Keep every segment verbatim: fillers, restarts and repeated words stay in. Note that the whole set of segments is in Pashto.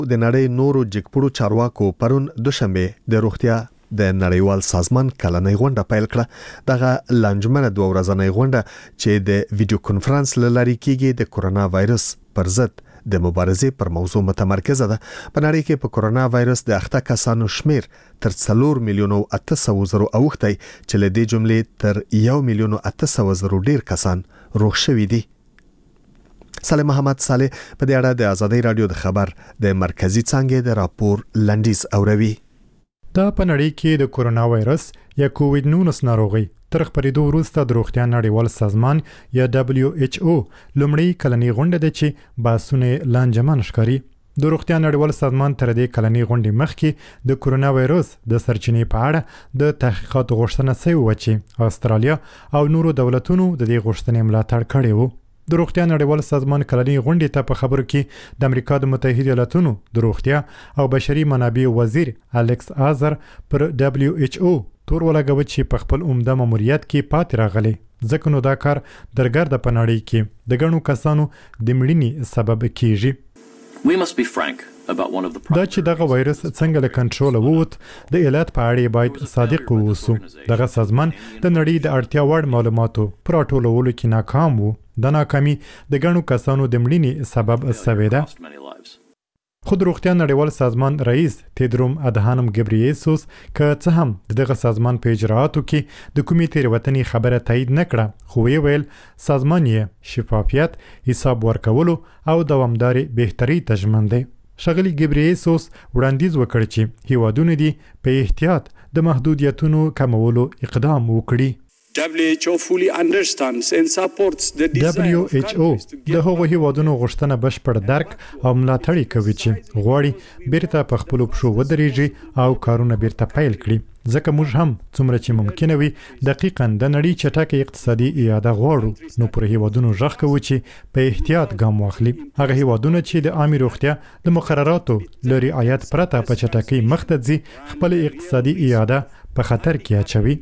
د نړۍ نورو جګپړو چارواکو پرون دوشنبه د روغتیا د نړیوال سازمان کلنۍ غونډه پیل کړه. دغه لانجمنه دوه ورځنۍ غونډه چې د ویډیو کانفرنس لاري کېږي د کورونا وایرس پر ضد د مبارزې پر موضوع متمرکزه ده. په نړۍ کې په کورونا وایرس د اخته کسانو شمیر تر څلور میلیون او اته سوه زره اوختي چې له دې جملې تر یو میلیون او اته سوه زره ډیر کسان روغ شوي دي. سالم محمد صالح په دې اړه د ازادي رادیو د خبر د مرکزی څنګه د راپور لنډیز اوروي. دا په نړۍ کې د کورونا وایرس یا کووډ نولس ناروغي تر خبرېدو وروسته د روغتیا نړیوال سازمان یا دبليو ایچ او لومړی کلنۍ غونډه ده چې باسونه لانجمن ښکاري. د روغتیا نړیوال سازمان تر دې کلنۍ غونډې مخکې د کورونا وایرس د سرچینې په اړه د تحقیقات غوښتنه شوې و چې استرالیا او نورو دولتونو د دې غوښتنې ملاتړ کړی و. د روغتیا نړیوال سازمان کلنۍ غونډې ته په خبرو کې د امریکا د متحده ایالاتونو د روغتیا او بشري منابع وزیر الیکس آزر پر دبليو ایچ او تور ولګوي چې په خپل عمده ماموریت کې پاتې راغلي، ځکه نو دا کار درګرده په نړۍ کې د ګڼو کسانو د مړینې سبب کیږي. دا چې دغه وایرس څنګه له کنټرول ووت د علت په اړه باید صادق اوسو. دغه سازمان د نړۍ د اړتیا وړ معلوماتو پر راټولولو کې ناکام وو. د ناکامي د ګڼو کسانو د مړینې سبب شوی ده. خود روغتیا نړیوال سازمان رئیس تیدروم ادهانم ګبرییسوس که څه هم دغه سازمان په اجرااتو کې د کومې تیروتنې خبره تایید نه کړه، خو یې ویل سازمان یې شفافیت، حساب ورکولو او دوامداري بهتري ته ژمن دی. ښاغلي ګبرییسوس وړاندیز وکړ چې هیوادونه دي په احتیاط د محدودیتونو کمولو اقدام وکړي. دبليو ایچ او fully understands and supports the desire دبليو ایچ او د هغو هیوادونو غوښتنه بشپړ درک او ملاتړ کوي چې غواړي بیرته په خپلو پښو ودرېږي او کارونه بیرته پیل کړي، ځکه موږ هم څومره چې ممکنه وي دقیقاً د نړۍ چټکه اقتصادي اعاده غواړو، نو پر هیوادونو غږ کوو چې په احتیاط ګام واخلي. هغه هیوادونه چې د عامه روغتیا د مقرراتو له رعایت پرته په چټکۍ مخ ته ځي خپل اقتصادي اعاده په خطر کې اچوي.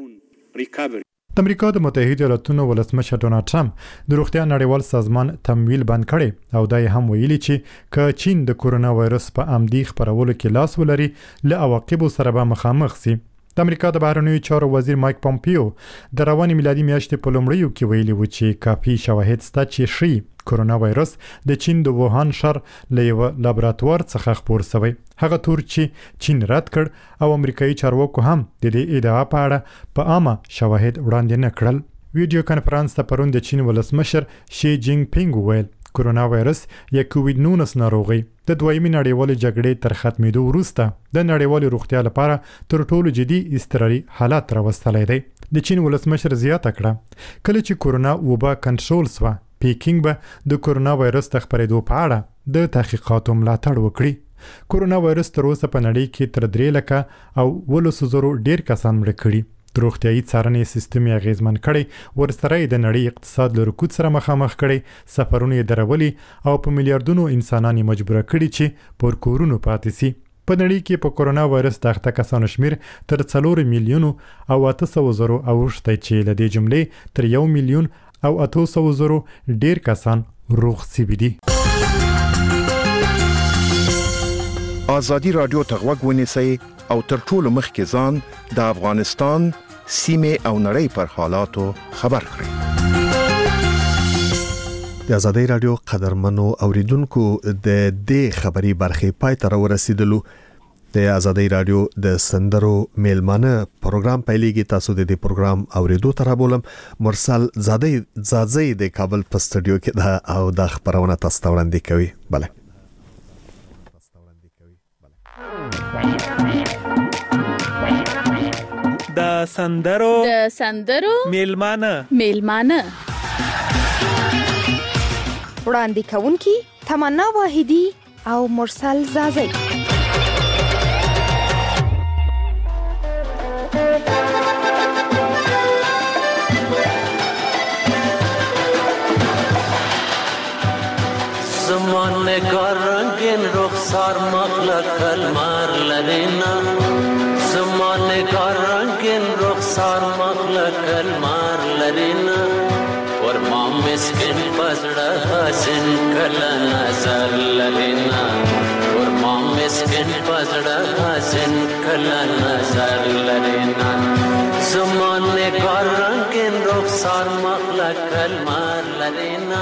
د امریکا د متحده ایالاتونو ولسمشر ډونالډ ټرمپ د روغتیا نړیوال سازمان تمویل بند کړي او دا یې هم ویلي چې که چین د کورونا وایرس په عمدي خپرولو کې لاس ولري له عواقبو سره به مخامخ سي. د امریکا د بهرنیو چارو وزیر مایک پومپیو د روانې میلادي میاشتې په لومړیو کې ویلي و چې کافي شواهد شته چې ښیي کورونا وایرس د چین د ووهان ښار له یوه لابراتوار څخه خپور شوی. هغه تور چې چین رد کړ او امریکایي چارواکو هم د دې ادعا په اړه په عامه شواهد وړاندې نه کړل. ویډیو کانفرنس ته پرون د چین ولسمشر شي جینګ پینګ وویل کورونا وایرس یا کووډ نولس ناروغي د دویمې نړیوالې جګړې تر ختمېدو وروسته د نړیوالې روغتیا لپاره تر ټولو جدي اضطراري حالت راوستلی دی. د چین ولسمشر زیاته کړه کله چې کورونا وبا کنټرول شوه، پیکینګ به د کورونا وایرس د خپرېدو په اړه د تحقیقاتو ملاتړ وکړي. کورونا وایرس تر اوسه په نړۍ کې تر درې لکه او ولسو زرو ډیر کسان مړه کړي. د روغتیايي څارنې سیستم یې اغیزمن کړی، ورسره یې د نړۍ اقتصاد له رکود سره مخامخ کړی، سفرونه یې درولي او په میلیارډونو انسانان یې مجبوره کړي چې پر کورونو پاتې سي. په نړۍ کې په کورونا وایرس د اخته کسانو شمیر تر څلور میلیونو او اته سوه زرو اوښتی چې له دې جملې تر یو میلیون او اته سوه زرو ډیر کسان روغ سوي دي. آزادی رادیو ته غوږ ونیسئ او تر ټولو مخکې ځان د افغانستان سیمې او نړۍ پر حالاتو خبر کړئ. د ازادي رادیو قدرمنو اوریدونکو د دې خبري برخې پای ته ورسیدلو. د ازادي رادیو د سندرو میلمانه پروګرام پیلېږي. تاسو د دې پروګرام اوریدو ته رابولم. مرسل زادی زادزی د کابل په سټوډیو کې ده او د خبرونه تاسو ته وړاندې کوي. بله د سندرو د سندرو میلمانه میلمانه وړاندې کوونکی تمنا واحدی او مرسل زازی. زمانه کار رنگین رخسار مخلق کلمار لرینا، زمانه کار رنگین رخسار مخلق کلمار لرینا، ورما مسکن پزړه حسن کله نظر لرینا، ورما مسکن پزړه حسن کله نظر لرینا زمان نگار رنگین رخسار مخلق کلمار لرینا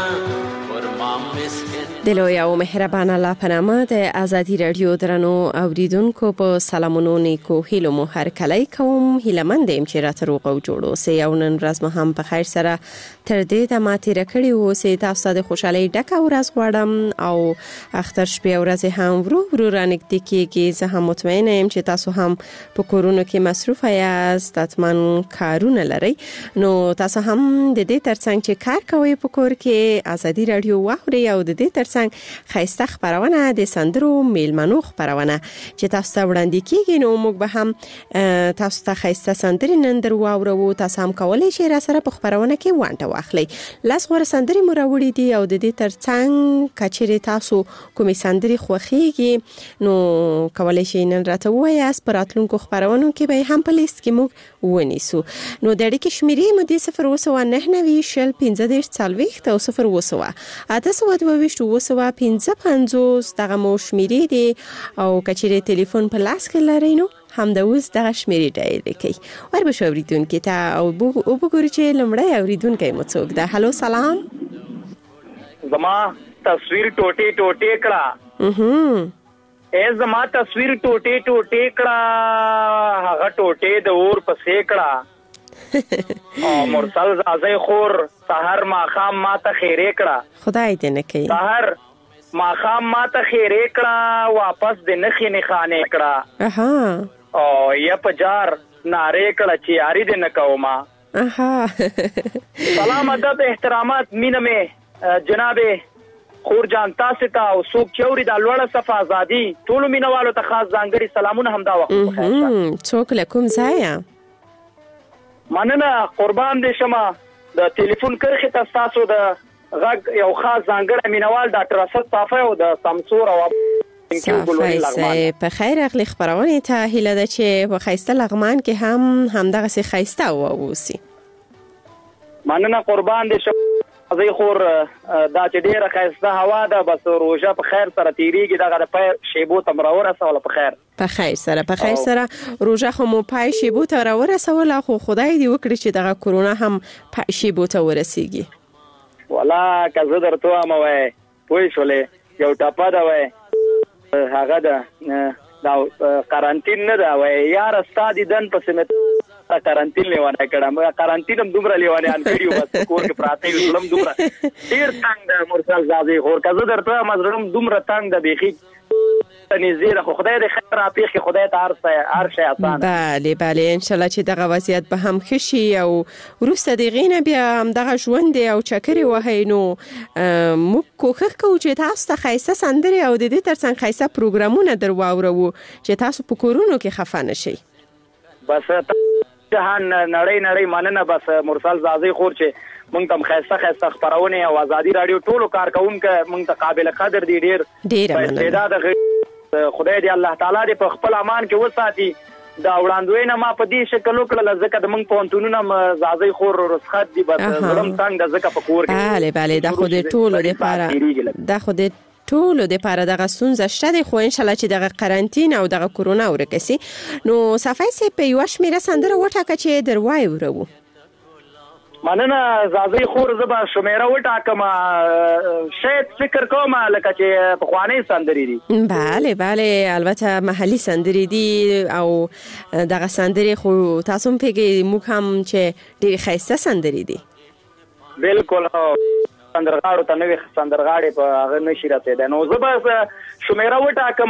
دلوی او مهربان الله پنامه د ازادي رادیو درنو اوریدونکو په سلامونو نیکو هیلو مو هر کله کوم هیلمند ایم چې راته روغ او جوړو سي او نن ورځ مو هم په خیر سره تر دې د ماتې رکړې و سي تاسو د خوشحالي ډکه ورځ غواړم او اختر شپه ورځ هم ورو ورو رانګدې کیږي زه هم مطمئنه یم چې تاسو هم په کورونو کې مصروف یاست اتمن کارونه لري نو تاسو هم د دې ترڅنګ چې کار کوي په کور کې ازادي رادیو واوري او د دې ترڅنګ خیسته خبرونه د سندرو میلمنو خبرونه چې تاسو ته وړاندې کیږي نو موږ به هم تاسو ته خیسته سندري نن درو واورو تاسو هم کولای شئ را سره په خبرونه کې وانټه واخلئ لاس غوړ سندري مو راوړي دي او د دې ترڅنګ کچېره تاسو کومې سندري خوخيږي نو کولای شئ نن راته وایاست پراتلونکو خبرونو کې به هم په لیست کې موږ ونیسو نو د اړیکې شمیرې مو د صفر وسو نه نوي شل پنځه دېرش څلوېښت او صفر وسو اته سوه دوه ویشت وسو پنځه پنځوس دغه مو شمیرې دي او کچېره ټلیفون په لاس کې لرئ نو هم د اوس دغه شمیرې ډایل کړئ ور به شو اوریدونکو ته او وګورئ چې لمړی اوریدونکو مو څوک ده هالو سلام زما تصویر ټوټي ټوټي کړه اها ای زما تصویر ټوټي ټوټي کړه هغه ټوټي د اور په سیکړه او مرسل زازي خور سحر ما خام ما ته خیره کړه خدای دې نه کوي سحر ما خام ما ته خیره کړه واپس دې نخې نه خانه کړه اها او یا پجار ناره کړه چې یاري دې نه کوما اها سلام ادب احترامات مینه مې جناب خور جان تاسو ته او سوق چوري د لوړه صف ازادي ټول مینوالو ته خاص ځانګړي سلامونه همدا وخت بخیر څوک لکم ځایا مننه قربان دې شمه د ټلیفون کرخه تاسو د غږ یو خاص ځانګړی مینوال ډاکټر اسد صافی او د سمسور او صافی په خیر اغلی خبرونه ته هیله ده چې په خیسته لغمان کې هم همدغه سي خیسته ووسی مننه قربان دې شمه زه خور دا چې ډیره خیسته هوا ده بس روزه په خیر سره تیریږي دغه د پای شیبو تمراوره سره په خیر په خیر سره په خیر سره روزه خو مو پای شیبو ته راورسول خو خدای دې وکړي چې دغه کرونا هم پای شیبو ته ورسیږي ولا کزه درته ما وای پوي شولې یو ټاپا دا وای هغه دا دا کارانتین نه دا وای یار استاد دن په سمت کارانتین لیوانه کړم کارانتین هم دومره لیوانه ان کړیو بس کور کې پراته یو ظلم دومره ډیر څنګه مرسل زازي خور کزه درته مزرم دومره څنګه د بيخي تنزیره خو خدای دې خیر اپیخ کې خدای ته هر هر شي آسان bale bale ان شاء الله چې دغه وضعیت به هم خشي او روسته دغینه بیا هم دغه ژوند او چکرې وهینو مو کوخه کو چې تاسو ته خیسه سندري او د دې ترڅنګ خیسه پروګرامونه درواورو چې تاسو په کورونو کې خفه نشئ بس جهان نړۍ نړۍ مننه بس مرسل زازي خور چې مونږ تم خیسته خیسته خبرونه او ازادي رادیو ټولو کارکونکو مونږ ته قابل قدر دي ډیر ډیر مننه خدای دې الله تعالی دې په خپل امان کې وساتي دا وړاندوینه ما په دې شکل وکړه ځکه د مونږ پونتونونه زازي خور رسخت دي بس زړم څنګه ځکه په کور کې bale bale دا خو دې ټولو دې پاره دا خو دې ټولو د پاره دغه ستونزه شته خو ان شاء الله چې دغه قرنټین او دغه کرونا ورکسي نو صفای سي په یو شمیره سندره وټاکه چې دروای ورو مننه زازي خور زبا شمیره وټاکم شاید فکر کوم لکه چې په خواني سندري دي bale bale البته محلي سندري دي او دغه سندري خو تاسو په کې موږ هم چې ډېر خیسته سندري دي بالکل سندرغاړو ته نوې سندرغاړي په هغه نشي راته ده نو زبا شمیره وټاکم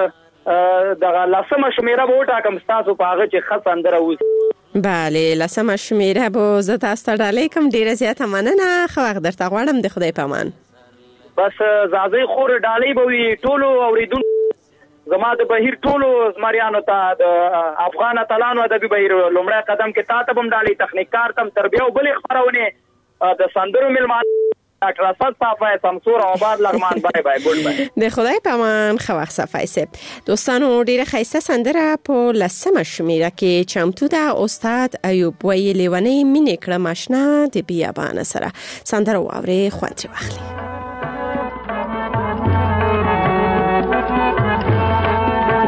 دغه لاسمه شمیره وټاکم تاسو په هغه چې خاص سندره وځي bale لاسمه شمیره به زه تاسو ته ډالې کوم ډیره زیاته مننه خو وخت درته غواړم د خدای په امان بس زازي خور ډالې به وي ټولو اوریدونکو زما د بهیر ټولو زمریانو ته د افغان اتلانو د بهیر لومړی قدم کې تاسو هم ډالې تخنیکار تم تربیه او بل خبرونه د سندرو ملمان ډاکټر اسد صافی سمسور او آباد لغمان بای بای ګډ بای د خدای په امان خو وخت صافی سپ دوستانو ډیره خیسته سندره په لسمه شمیره کې چمتو ده استاد ایوب ویلی ونی مینې کړه ماشنا د بیابان سره سندره واوري خوانتري واخلي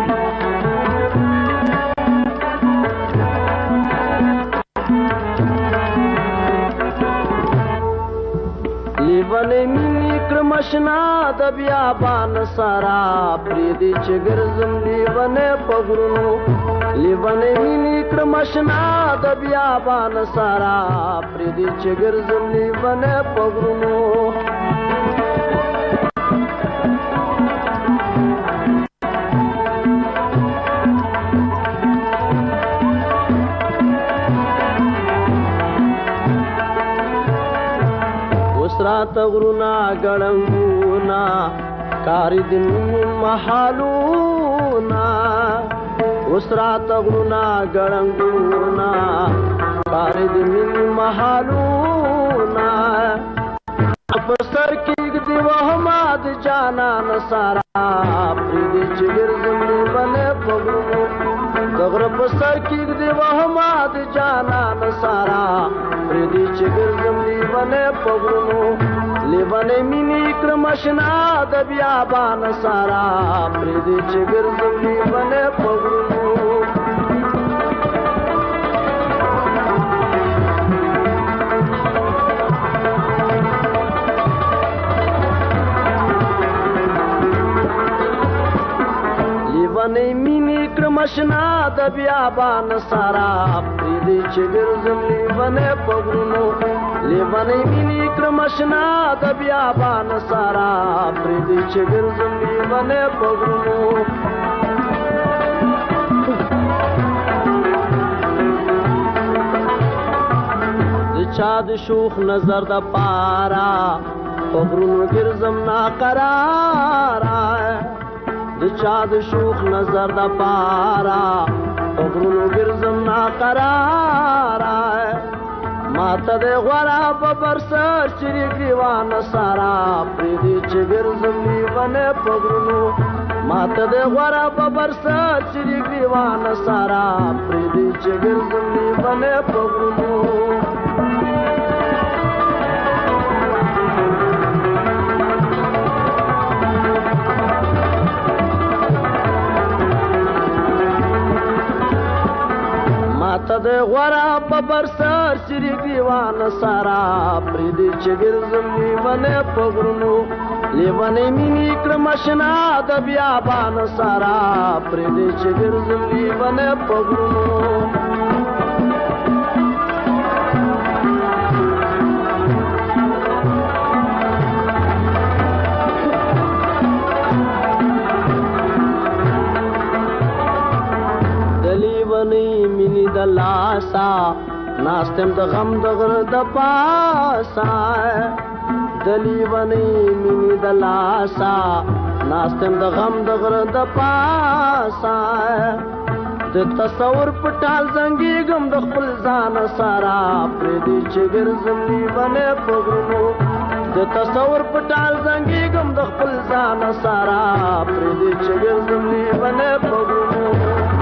د بیابان سارا پریدي چې ګرځم لیونه پغرونو لیونه مینی کرمشنا د بیابان سارا پریدي چې ګرځم لیونه پغرونو وسرات غرونا ګړنګونا کاری دن محالونا وسرات غرونا ګړنګونا کاری دن محالونا په سر کې دی وهماد جانا نصارا پریدي چې ګرځم لیونه پغرونو دغره په سر کې دی وهماد جانا نصارا پریدي چې ګرځم لیونه پغرونو لیونه مینی کرمشنا د بیابان سارا پریدي چې ګرځم لیونه پغرونو لیونه مینی کرمشنا د بیابان سارا پریدي چې ګرځم لیونه پغرونو لیونه مینی کرمشنا د بیابان سارا پریدي چې ګرځم لیونه پغرونو د چا د شوخ نظر د پارا پغرونو ګرځم ناقرارا د چا د شوخ نظر د پارا پغرونو ګرځم ناقرارا ماته د غورا په برسر چې ګریوان سارا پریدي چې ګرځم لیونه پغرونو ماته د غورا په برسر چې ګریوان سارا پریدي چې ګرځم لیونه پغرونو ماته د غورا په برسر سری ګریوان سارا پریدي چې ګرځم لیونه پغرونو لیونه مینی کرمشنا د بیابان سارا پریدي چې ګرځم لیونه پغرونو مینی د لاسا ناستم د غم د غر د پاسا دلیونی مینی د لاسا ناستم د غم د غر د پاسا د تصور پټال زنګي غم د خپل ځان سارا پریدي چې ګرځم لیونه پغرونو د تصور پټال زنګي غم د خپل ځان سارا پریدي چې ګرځم لیونه پغرونو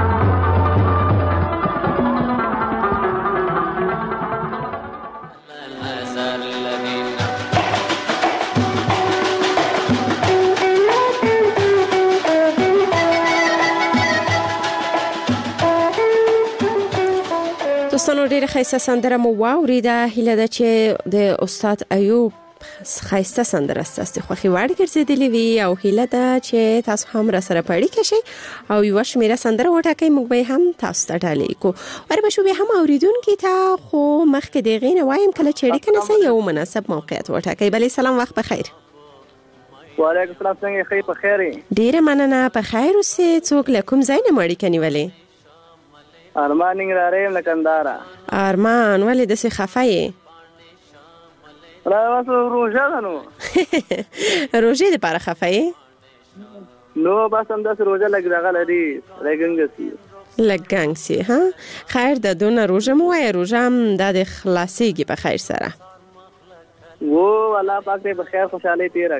دوستانو ډیره ښایسته سندره مو واوریده هیله ده چې د استاد ایوب ښایسته سندره ستاسو خوښي وړ ګرځېدلې وي او هیله ده چې تاسو هم را سره پړی کشي او یو شمیره سندره وټاکئ موږ به هم تاسو ته ډالې کو ور به شو به هم اوریدونکو ته خو مخکې د غینه وایم کله چې اړیکه نسه یو مناسب موقعیت وټاکئ بلې سلام وخت بخیر وعلیکم السلام څنګه خیر په خیر ډیره مننه په خیر اوسې څوک لکم زین مړی کنيولې ارمان نګرارې لکندارا ارمان ولې د څه خفایې را واسو روزه غنو روزه د پاره خفایې نو بس هم د روزه لګ دغه لري لګنګسي لګنګسي ها خیر د دونه روزه مو وای روزه هم د خلاصيږي په خیر سره وو الله پاک دې په خیر خوشاله تیر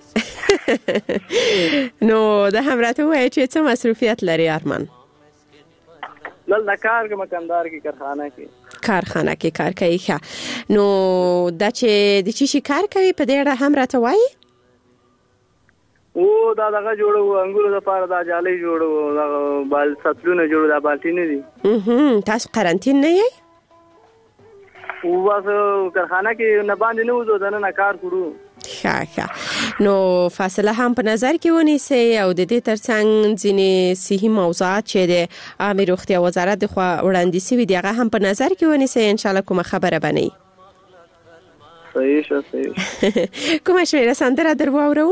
راکړه نو د همراته وای چې څه مصروفیت لري ارمان دل د کار کې مکمدار کې کارخانه کې کارخانه کې کار کوي ښه نو دا چې د چی شي کار کوي په دې اړه هم راته وایي او دا دغه جوړو انګورو د پاره دا جالي جوړو دا بال ساتلونه جوړو دا بالټي نه دي اها تاسو قرنټین نه یې او واسه کارخانه کې نه باندې نه وځو دنه کار کړو ښه ښه نو فاصله هم په نظر کې ونیسئ او د دې ترڅنګ ځینې صحي موضوعات چې د عامه روغتیا وزارت د خوا وړاندې شوي دي هغه هم په نظر کې ونیسئ ان شاء الله کومه خبره به نه وي. صحیح شه صحیح کومه شمیره سندره در واورم؟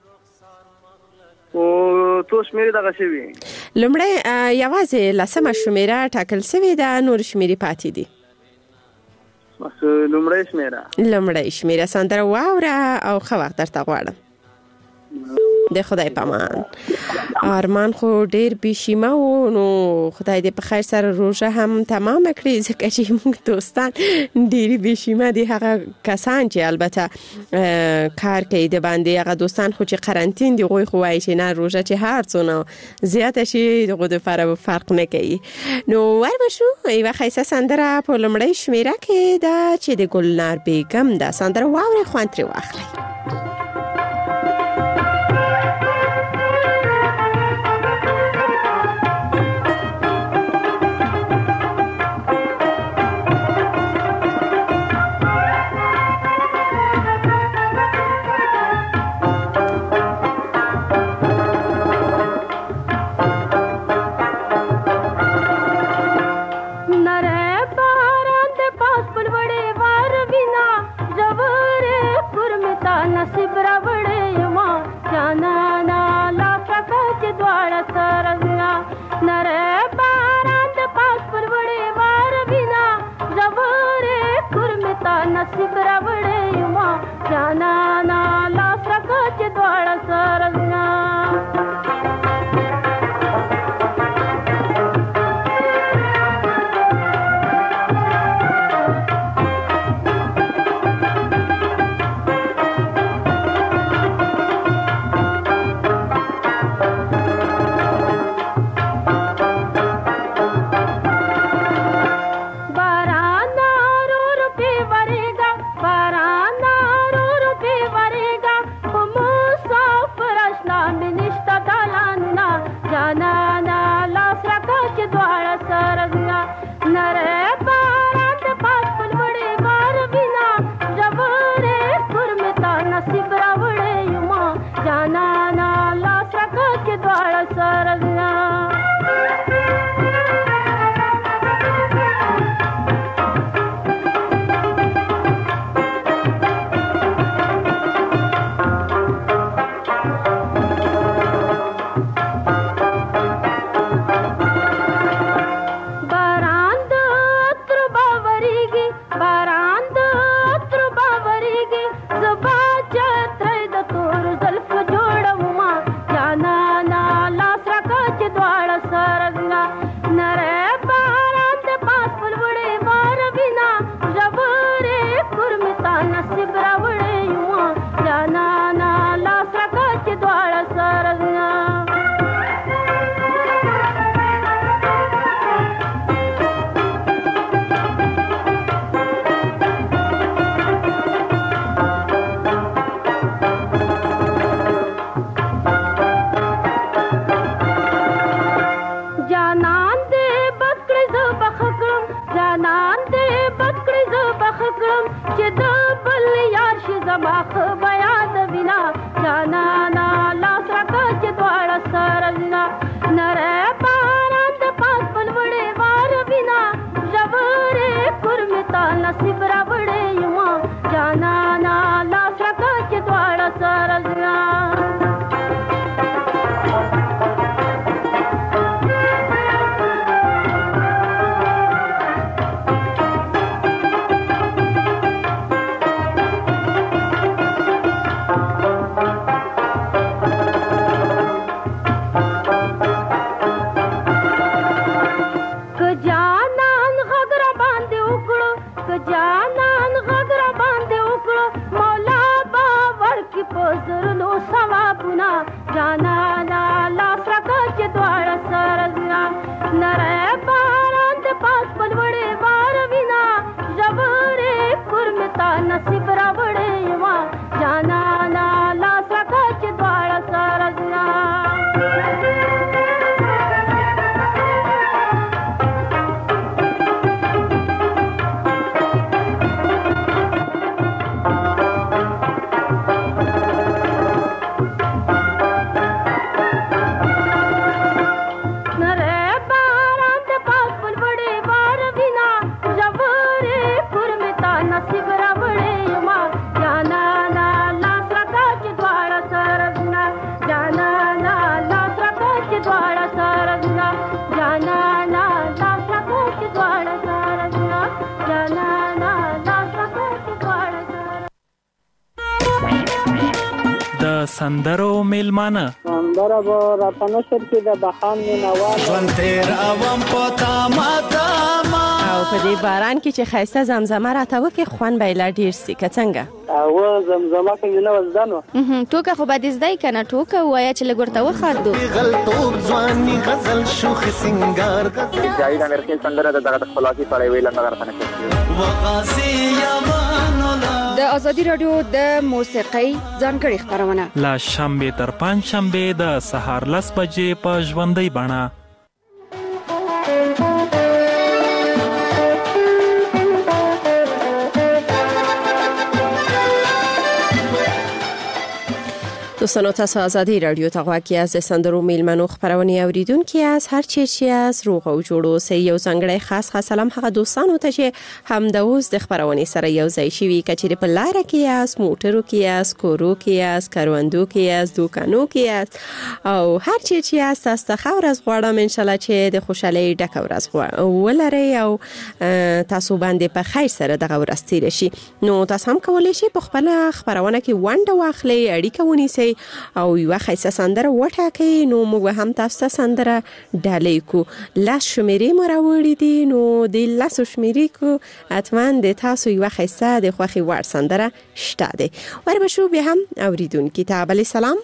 او تو شمیره دغه شوی لومړی یوازې لسمه شمیره ټاکل شوې ده، نور شمیرې پاتې دي. بس لومړی شمیره لومړی شمیره سندره واوره او ښه وخت درته غواړم. د خدای پامان. ارمان خو ډیر بشیمه و، نو خدای دې په خیر سره روژه هم تمام کړي، ځکه چې موږ دوستان ډیر بشیمه دي. هغه کسان چې البته کار کوي د باندې، هغه دوستان خو چې قرنطین دي غوي خو وایي چې نه روژه چې هر څونه زیاته شي دغه د فرق فرق نه کوي. نو وربشو یو ښایسته سندره په لومړی شمیره کې ده چې د ګلنار بیګم ده. سندره واورئ، خوند ترې واخلئ. سندرو میلمانه سندره به راته نشر کې د بخان مینوال ژوند تېروم په تامه تامه او په دې باران کې چې ښایسته زمزمه راته وکړي خوند به یې لا ډېر سي که څنګه او زمزمه کوي نه وزده نو ټوکه خو به دې زده یې که نه ټوکه ووایه چې لږ ورته وخاندو غلطوب ځواني غزل شوخ سنګار جاوید امرخیل سندره د دغه خپلواکي په اړه ویل نه راته نشي وغازي یمانولا د ازادي رادیو د موسیقۍ ځانګړې خپرونه لا شنبه تر پنځ شنبه د سهار لس بجې په ژوندۍ بڼه. دوستانو تاسو آزادی رادیو ته غواړئ از سندرو میلمنو خبرونه اوریدونکو از هر چیرې از روغ او جوړو سه یو څنګه خاص خاص سلام هغه دوستانو ته چې هم د اوس د خبرونه سره یو ځای شي کچې په لار کې از موټرو کې از کورو کې از کاروندو کې از دوکانو کې از او هر چیرې از تاسو ته خورز غواړم ان شاء الله چې د خوشحالۍ ډک ورځ ولري او تاسو باندې په خیر سره دغه ورځ تیر شي. نو تاسو هم کولای شئ په خپل خبرونه کې ونډه واخلئ اړیکه ونیسئ او یو خیسه سندره وټاکئ. نو موږ هم تاسو ته سندره ډالۍ کو لاس شمیرې مو راوړې دي نو د لاس شمیرې کو اتمن د تاسو یو خیسه د خوخي وړ سندره شته دي وربشو به هم اوریدونکو ته بل سلام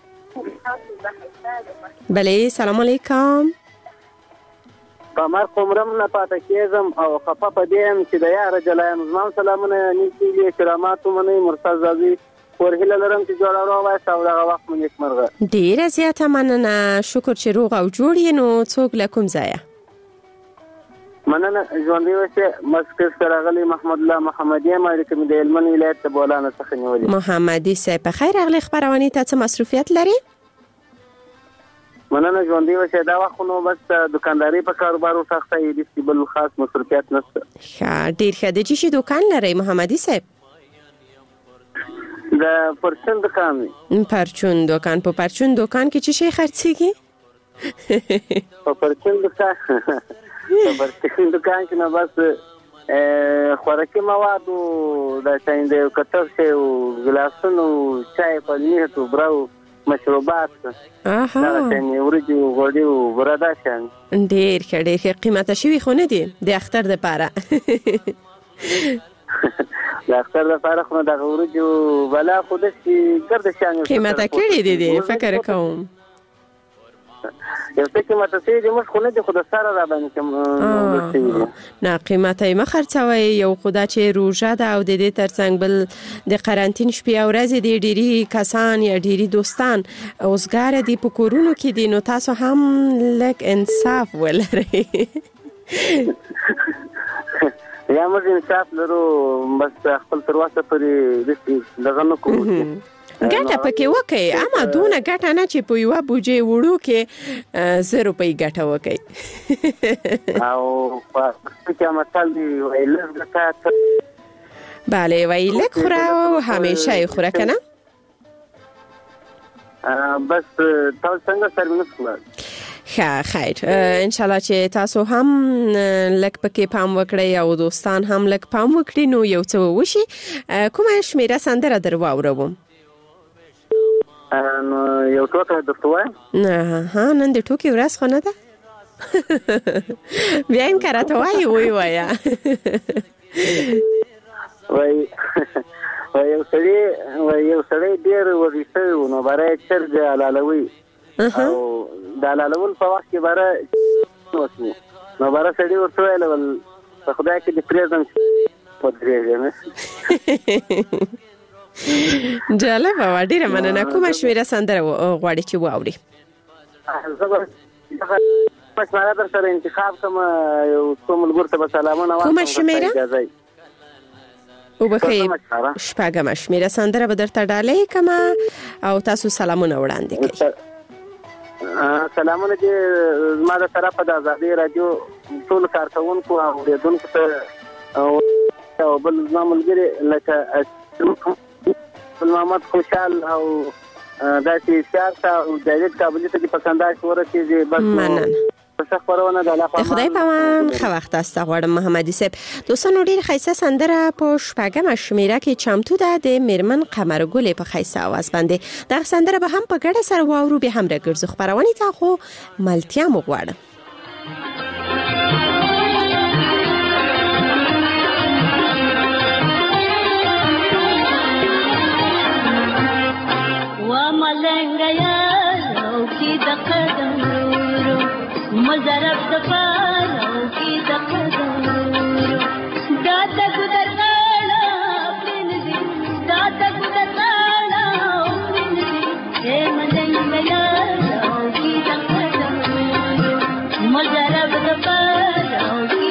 بله سلام علیکم قمر قمرم نه پاتې کېږم او خفه په دې یم چې د یار جلایم زما سلامونه نیکي کرامات منې مرتضی زازي ورهله لرم چې جوړ اورو وای او دغه وخت مونږ مرغه ډیره زیاته مننه شکر چې روغ او جوړ یې نو څوک لکم ځای مننه ژوندۍ اوسه مسکر سره غلي محمد الله محمدي مې کوم د هلمند ولایت ته بولانه څخه نیولې محمدي صاحب په خیر اغلی خبرونه ته څه مصروفیت لري مننه ژوندۍ اوسه دا وخت نو بس دکانداري په کاروبار وسخته دي چې بل خاص مصروفیت نشته ښه ډیر ښه د چی دکان لري محمدي صاحب د پرچون دکان پرچون دکان په پرچون دکان کې چی شي خرڅيږي په پرچون دکان په پرچون دکان کې نو بس خوراکي مواد د څنګه د کتر شه او ګلاسونو چای پنیر تو براو مشروبات اها دا څنګه ورجو غوډیو برادا شان ډیر ښه ډیر قیمته شوی خو نه دي د اختر د پاره د اختر لپاره خو د غورجو بلا خود شي ګرد شان قیمته کړي دي دي فکر کوم یو څه قیمته سي دي مخ خو نه دي خو د سره را باندې کوم نه قیمته یې مخرڅوي یو خدا چې روزه ده او د دې ترڅنګ بل د قرنټین شپې او ورځې د ډيري کسان یا ډيري دوستان اوسګار دي په کورونو کې دي نو تاسو هم لک انصاف ولرئ یا موږ انصاف لرو بس خپل ترواسه پرې دغه نو کوو ګټه پکې وکي اما دونه ګټه نه چې په یو بوجي وړو کې زه روپۍ ګټه وکي او په کې مثال دی ویلز ګټه bale ویل خورا او همیشه خورا کنه بس تاسو څنګه سرویس کوئ ښه خیر ان شاء الله چې تاسو هم لک پکې پام وکړئ او دوستان هم لک پام وکړي نو یو څه وشي کومه شمیره سندره درواورم نو یو ټوکه درته وایم نه ها نن د ټوکې ورځ خو نه ده بیا یې کراته وایي وای وایا وای وای یو سړی وای یو سړی ډیر وږی نو برای چرګ علالوي او د علالول په وخت کې بره نو نو بره سړی ورته ویل ول خدای کې دې پریزم پدریږم جالب و ډیره مننه کومه شمیره سندره غواړي چې واوري مشوره در سره انتخاب کوم یو کوم ګورته به سلامونه وایم کومه شمیره او بخیر شپږم شمیره سندره به درته ډالۍ کما او تاسو سلامونه وړاندې کړئ سلامونه دې زما د طرفه د آزادي رادیو ټول کارکونکو او اوریدونکو ته او بل ملګری لکه محمد خوشحال او داسې شارته او جاوید کابلی ته چې پسنده شوره چې بس مننه خبرونه د الله د خدای په امان خو وخت است غواړم محمد یوسف دوستانو ډیر خیسه سندره په شپږم شمیره کې چمتو ده د میرمن قمرګل په خیسه आवाज باندې دا سندره به هم په ګډه سره واورو به هم راګرځو خبرونه تا خو ملتیا مو غواړم مزرب دفارو کی دقدر دادا گدرنا پرنزی دادا گدرنا پرنزی اے ملنگیا کی دقدر مزرب دفارو کی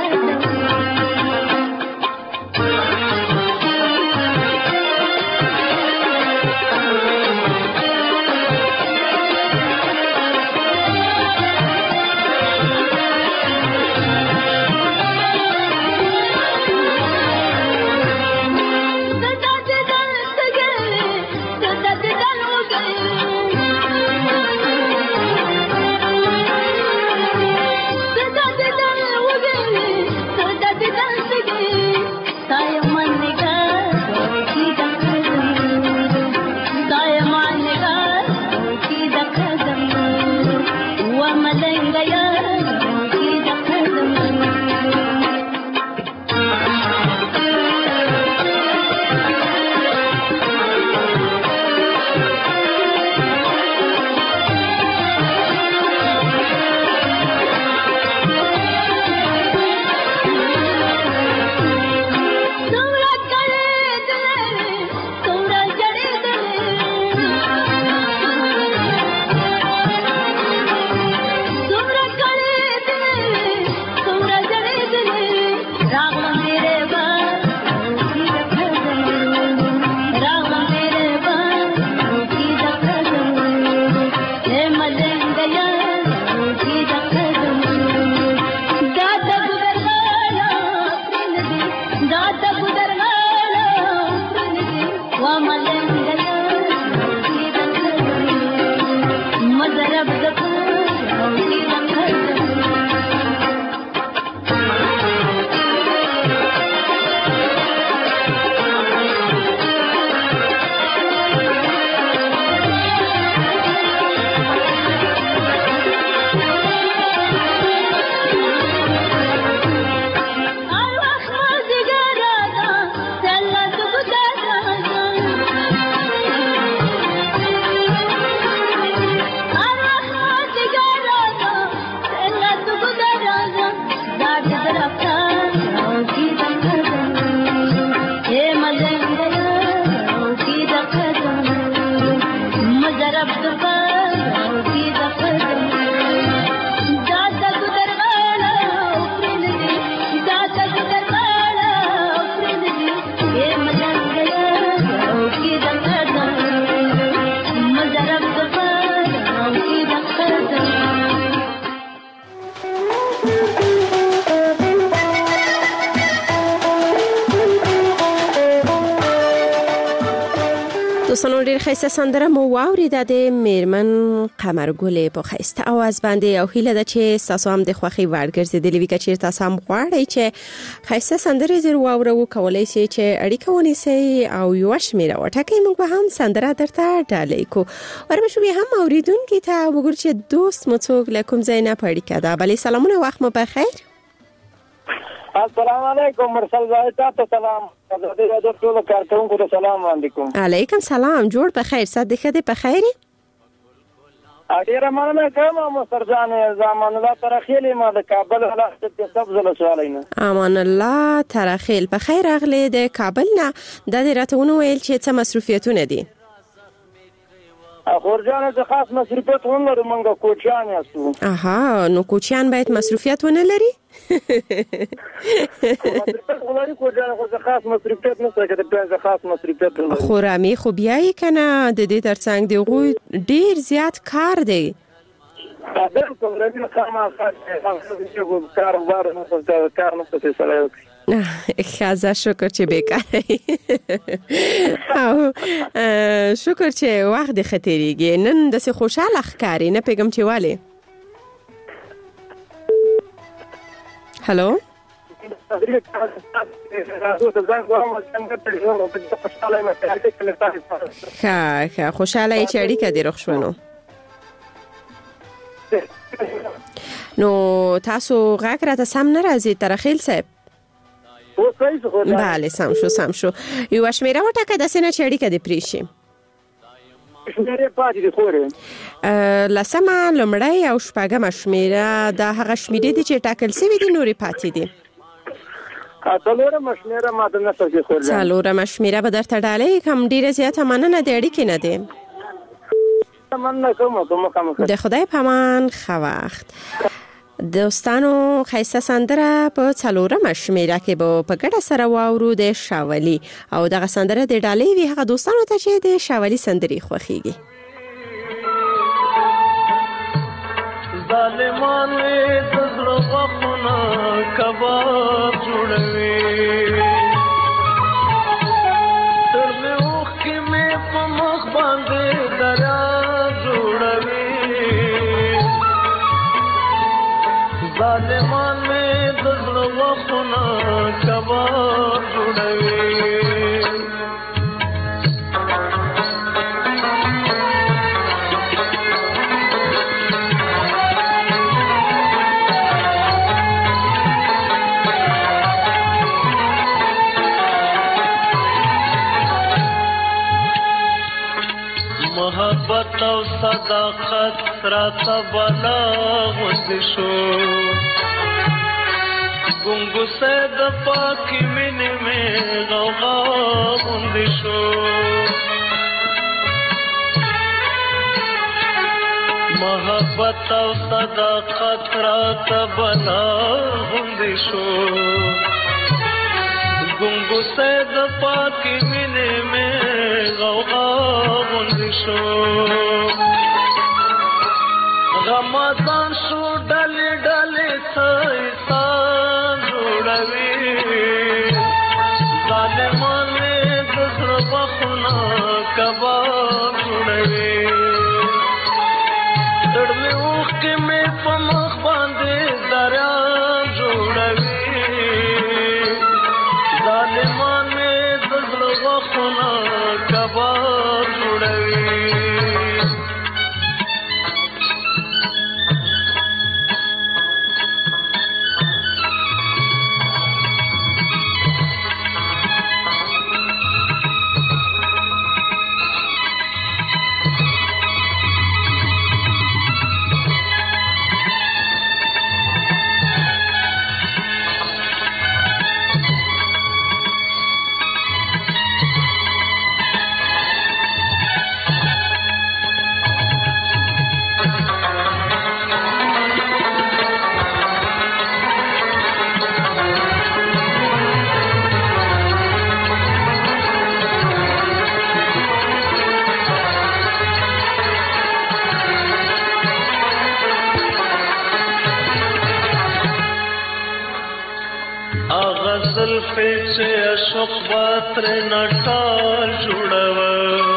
دوستانو ډیر خیسته سندره مو واورید د میرمن قمرګل په خیسته आवाज باندې او هیله ده چې تاسو هم د خوخي ورګرځیدلی وی کچیر تاسو هم غواړئ چې خیسته سندره زیر واورو کولای شئ چې اړیکه ونیسئ او یو شمیره وټکئ موږ به هم سندره درته ډالۍ کو ورمشو به هم اوریدونکو ته وګور چې دوست مو څوک لکم زینب اړیکه ده بلې سلامونه وخت مو بخیر السلام علیکم مرسل زاهد تاسو سلام د دې د ټول کارکونکو ته سلام علیکم علیکم سلام جوړ په خیر صد خدای په خیر اډیره مننه کوم مستر جان زمان الله ترخیل ما د کابل ولایت کې سبز له سوالینه امان الله ترخیل په خیر اغلی د کابل نه د دې راتونه ویل چې څه مصروفیتونه دي خورجان د خاص مصروفیت ونه لري مونږ کوچیان یاسو اها نو کوچیان باید مصروفیت ونه لري ولري کوچیان خو خاص مصروفیت نه څه کې د خاص مصروفیت نه خو رامي خو بیاي کنه د دې ترڅنګ دی غو ډیر زیات کار دی بالکل رامي خامہ خاص کاروبار نه کار نه څه سره خازه شکر چې بیکاری او شکر چې وخت خطرېږي نن د څه خوشاله ښکاری نه پیغام چې والي هلو ښه ښه خوشاله یې چې اړیکه دې روغ شوه. نو نو تاسو غږ راته سم نه راځي ترخیل صاحب. بله سم شو سم شو. یوه شمېره وټاکه داسې نه چې اړیکه دې پرې شي. شمېرې پاتې دي خورې لسمه لومړی او شپږمه شمېره دا هغه شمېرې دي چې ټاکل شوي دي نورې پاتې دي. څلورمه شمېره ما ته نه پاتې خورې څلورمه شمېره به درته ډالۍ کم. ډېره زیاته مننه د اړیکې نه دی. مننه کوم کوم د خدای په امان. ښه وخت دوستانو. ښایسته سندره په څلورمه شمېره کې به په ګډه سره واورو د شاولي او دغه سندره د ډالۍ وي هغه دوستانو ته چې د شاولي سندرې خوښیږي. ظالمان د زړه غوښونه کباب جوړوي تر مې اوښکې مې په مخ باندې دریا جوړوي ظالمان مې د زړه غوښونه کباب جوړوي محبت او صداقت را تبلا غوند شو ګنګو سید پاکی مینه مې غوغا غوند شو محبت او صداقت را تبلا غوند شو ګنګو سید پاکی مینه مې غوغا غوند شو غمازان شو ډلې ډلې سایسان جوړوي ظالمان مې د زړه غوښونه کباب جوړوي زړه مې اوښکې مې په مخ باندې دریا جوړوي ظالمان مې د زړه غوښونه کباب جوړوي زلفې اشوق باتر نټال جوړوا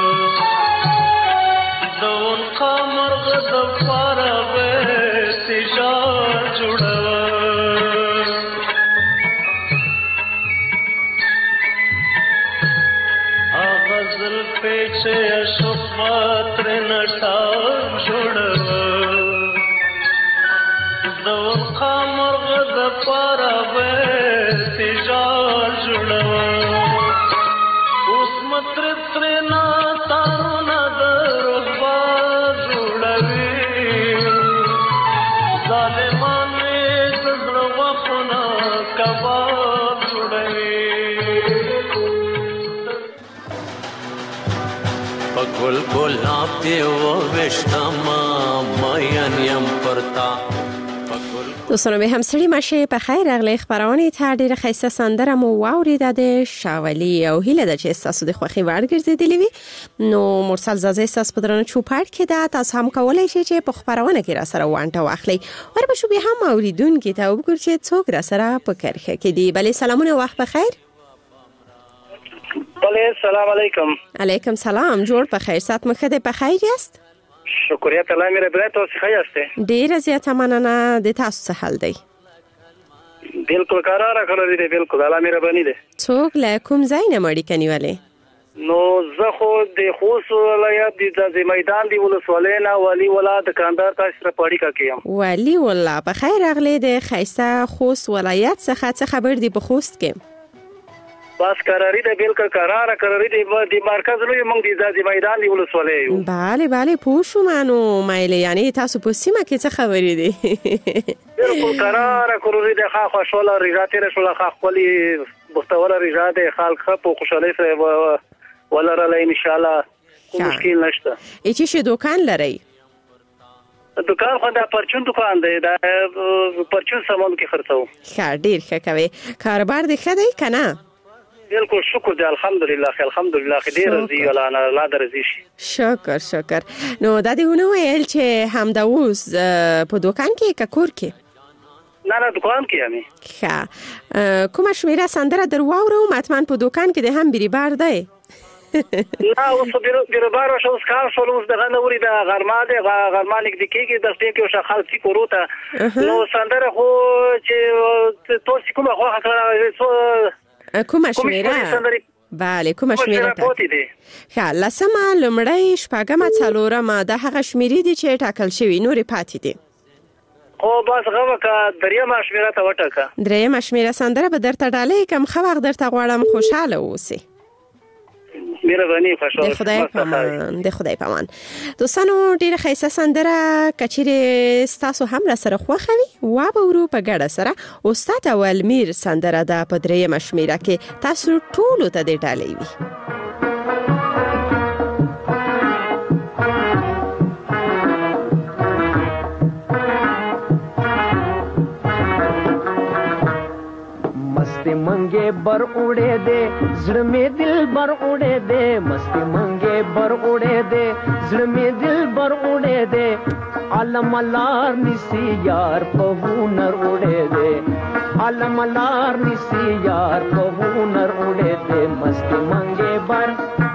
دون قمر غد فارغ تجار جوړوا اغه زلفې اشوق باتر نټال جوړوا دون قمر غد فارغ تجار جوړوا اوس متر ترنا تارونه دروغ جوړوي ظالمان مې زړه وخونه کباب جوړوي په ګل ګلاب دی و وشتما ماین یم پرتا دوستانو به همسری ماشه په خیر اغلی خبرونه ته ډیره خیسته سندره مو واورید د شاولی او هیله د چې تاسو د خوخي ورګرځیدلی وي نو مرسل زازه تاسو په درنه چوپړ کې دا تاسو هم کولای شئ چې په خبرونه کې را سره وانټه واخلي ور به شو به هم اوریدونکو ته وګور چې څوک را سره په کرخه کې دی بلې سلامونه وخت بخیر بله سلام علیکم علیکم سلام جوړ په خیر سات مخه په خیر است شکریت الله مې رب ته څه خیاسته ډیر زیاته مننه د تاسو څه حال دی بالکل قرار کړی دی. بالکل الله مهرباني ده. څوک له کوم ځای نه مړی کنیواله؟ نو زه خو د خوست ولایت د میدان دی ولسوالۍ نه والی ولا د کاندار تاسو سره پاړی کا کیم. والی والله په خیر اغلی د خیسته خوست ولایت څخه څه خبر دی په خوست کې؟ بس قراری ده. بالکل قرار قراری دی د مرکز لوی مونږ د میدان دی ولسوالۍ یو. bale bale پوښو مانو مایل یعنی تاسو په سیمه کې څه خبرې دي؟ بالکل قرار قراری ده. خا خوشاله رضایت رسول خا خپلی مستوره رضایت خلک په خوشاله سره ولرله ان شاء الله. کوم مشکل نشته. اې چې دکان لري؟ دکان خو د پرچون دکان دی. د پرچون سامان کې خرڅو. ښه ډیر ښه کوي. کاروبار دې ښه دی کنه؟ بالکل شکر دی الحمدلله. الحمدلله خیر رضی الله نه الله درزي شي. شکر شکر. نو دا دی ونه ویل چې همدا اوس په دکان کې ککور کې؟ نه نه دکان کې یمه. ښه کومه شمیره سندره درواورو مطمئن په دکان کې د هم بری بار دی؟ نه اوس بیرو بار شو اوس کار شو اوس دغه نوري د غرما د غرما لیک د کېږي د دې کې شخال سی کوروته نو سندره خو چې تاسو کومه خو خبره کومه شمیره؟ بله کومه شمیره ته؟ ښه لسمه لومړی شپږمه څلورمه د هغه شمیرې دي چې ټاکل شوي نورې پاتې دي. خو بس غوه کا دریمه شمیره ته وټاکه. دریمه شمیره سندره به درته ډالۍ کم ښه وخت درته غواړم خوشحاله اوسئ. مهرباني خوشاله. د خدای پامان د خدای پامان. دوستانو ډیره ښایسته سندره کچېرې ستاسو هم را سره خوښوي وا به ورو په ګډه سره استاد اولمیر سندره ده په درېیمه شمیره کې تاسو ټولو ته دې ډالۍ وي. मस्ती मंगे बर उड़े दे जड़ में दिल बर उड़े दे. मस्ती मंगे बर उड़े दे जड़ में दिल बर उड़े दे. आलम अलार निसी यार पहुनर उड़े दे. आलम अलार निसी यार पहुनर उड़े दे. मस्ती मंगे बर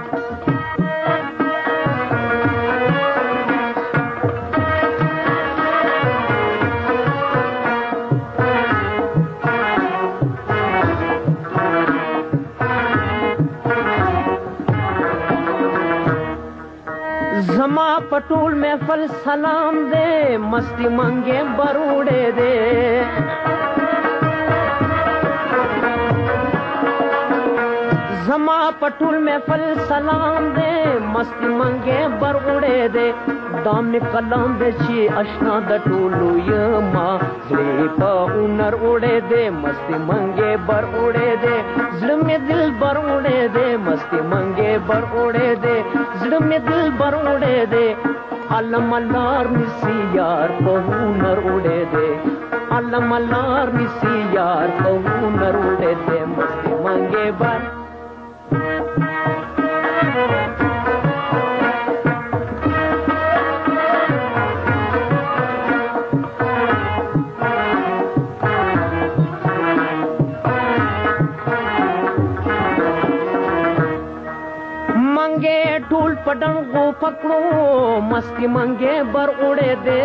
जमा पटोल महफल सलाम दे. मस्ती मंगे बरूड़े दे. जमा पटोल महफल सलाम दे. मस्ती मंगे बरूड़े दे. दाम कलाम दे ची अशना द टोलू यमा जड़े पा उनर उड़े दे. मस्ती मंगे बर उड़े दे जड़ में दिल बर उड़े दे. मस्ती मंगे बर उड़े दे जड़ में दिल बर उड़े दे. आलम अलार निसी यार पहुनर उड़े दे. आलम अलार निसी यार पहुनर उड़े दे. मस्ती मंगे बर टूल पडन को पकड़ो. मस्ती मंगे बर उड़े दे.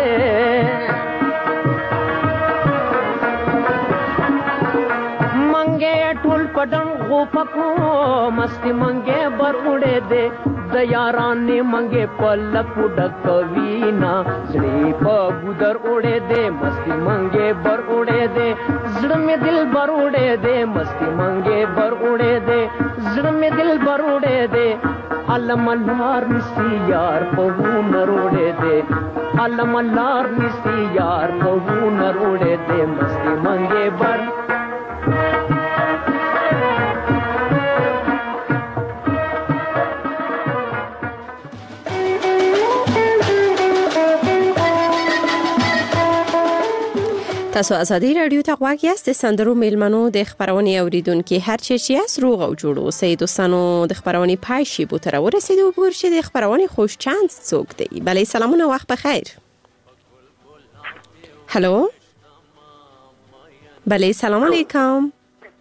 मंगे टूल पडन को पकड़ो. मस्ती मंगे बर उड़े दे. दयारान ने मंगे पलक उड़क वीना जड़ी पगुदर उड़े दे. मस्ती मंगे बर उड़े दे जड़ में दिल बर उड़े दे. मस्ती मंगे बर उड़े दे जड़ में दिल बर उड़े दे. आलम अल्लार निसी यार पहुनर उड़े दे. आलम अल्लार निसी यार पहुनर उड़े दे. मस्ती मंगे बर تاسو ازادي رادیو ته غواړئ یاست سندرو میلمنو د خبرونې اوریدونکو هر چی چې روغ او جوړ اوسئ. دوستانو د خبرونې پای شي بو تر ورسېدو پور چې د خبرونې خوش چانس څوک دی. بله سلامونه وخت بخیر. هلو بله سلام علیکم.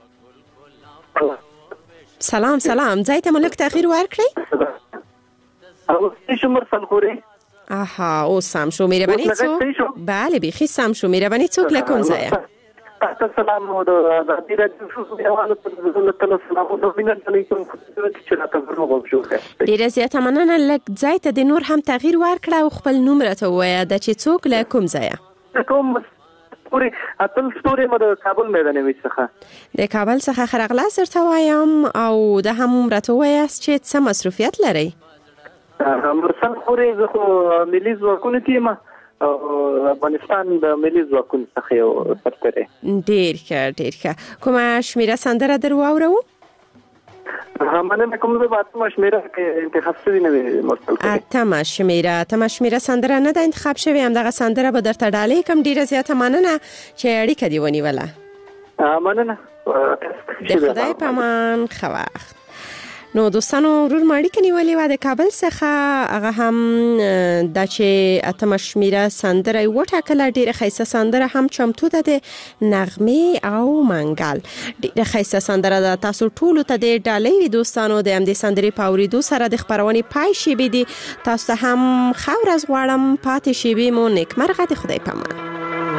سلام سلام ځای ته ملک تاخیر ورکړئ. او شمر سلخوري آها او سام شو مهربانی څوک؟ بله بیخی سام شو مهربانی څوک لکم ځای؟ تاسو سلام او د ازادي راډیو شوګیوالو په دغه تل سلام او مینه علیکم چې راته ورغو شو. ډیره زیاته مننه. لکه ځای ته د نور هم تغییر ورکړه او خپل نوم راته ووایه د چې څوک له کوم ځایه. کوم پوری اتل ستوري مو د کابل میدان وی څخه د کابل څخه خرغلا سره وایم او د هم راته وایاست چې څه مصروفیت لري. مرسل پوری زه خو ملي ځواکونه تیم او افغانستان د ملي ځواکونو څخه یو سرتره. ډیر ښه ډیر ښه. کومه شمیره سندره درو اورو؟ همانه کوم زه باندې مشمیره کې انتخاب شوی نه وي مرسل. اتمه شمیره اتمه شمیره سندره نه د انتخاب شوی هم دغه سندره به درته ډالې کوم. ډیره زیاته مننه چې اړیکه دی ونیوله. مننه. د خدای په امان. ښه وخت. نو دوستانو ورور ماړی کني ولې و د کابل څخه هغه هم د چې اتمه شمیره سندره وټاکله. ډیره خیسه سندره هم چمتو ده د نغمه او منګل. ډیره خیسه سندره ده. تاسو ټول ته د ډالۍ دوستانو د ام دي سندري پاوریدو سره د خبرونې پای شي بي دي. تاسو هم خورز غواړم پاتې شي بي مو نیکمرغه. د خدای په امان.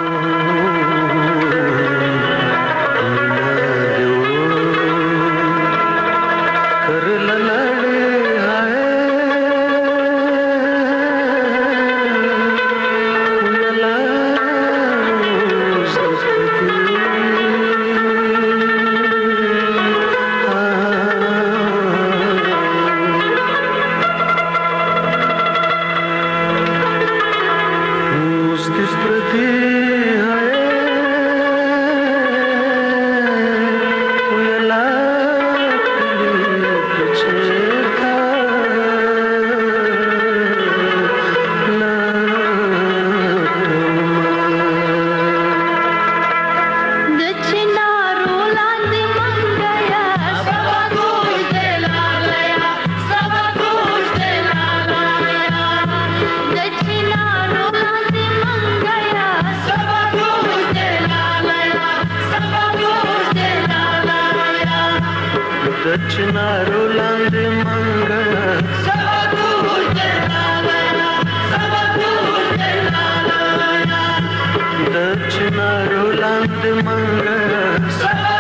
दक्षिणारो लांदे मंगला सब कुछ देलाया सब कुछ देलाया दक्षिणारो लांदे मंगला